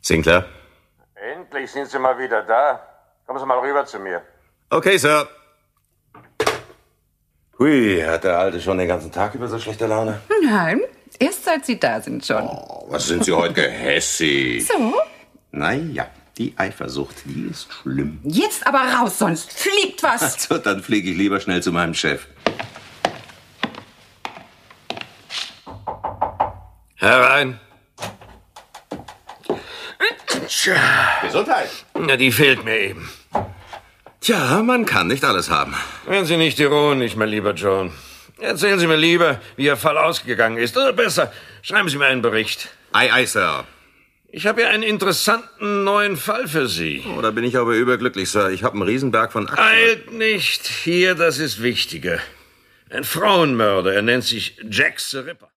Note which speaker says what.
Speaker 1: Sinclair?
Speaker 2: Endlich sind Sie mal wieder da. Kommen Sie mal rüber zu mir.
Speaker 1: Okay, Sir. Hui, hat der Alte schon den ganzen Tag über so schlechte Laune?
Speaker 3: Nein, erst seit Sie da sind schon.
Speaker 1: Oh, was sind Sie heute gehässig?
Speaker 3: So?
Speaker 1: Naja, die Eifersucht, die ist schlimm.
Speaker 3: Jetzt aber raus, sonst fliegt was.
Speaker 1: Also, dann fliege ich lieber schnell zu meinem Chef. Herein. Gesundheit.
Speaker 4: Na, die fehlt mir eben.
Speaker 1: Tja, man kann nicht alles haben.
Speaker 4: Werden Sie nicht ironisch, mein lieber John. Erzählen Sie mir lieber, wie Ihr Fall ausgegangen ist. Oder besser, schreiben Sie mir einen Bericht.
Speaker 1: Ei, ei, Sir.
Speaker 4: Ich habe ja einen interessanten neuen Fall für Sie.
Speaker 1: Oh, da bin ich aber überglücklich, Sir. Ich habe einen Riesenberg von Aktien.
Speaker 4: Eilt nicht. Hier, das ist wichtiger. Ein Frauenmörder. Er nennt sich Jack the Ripper.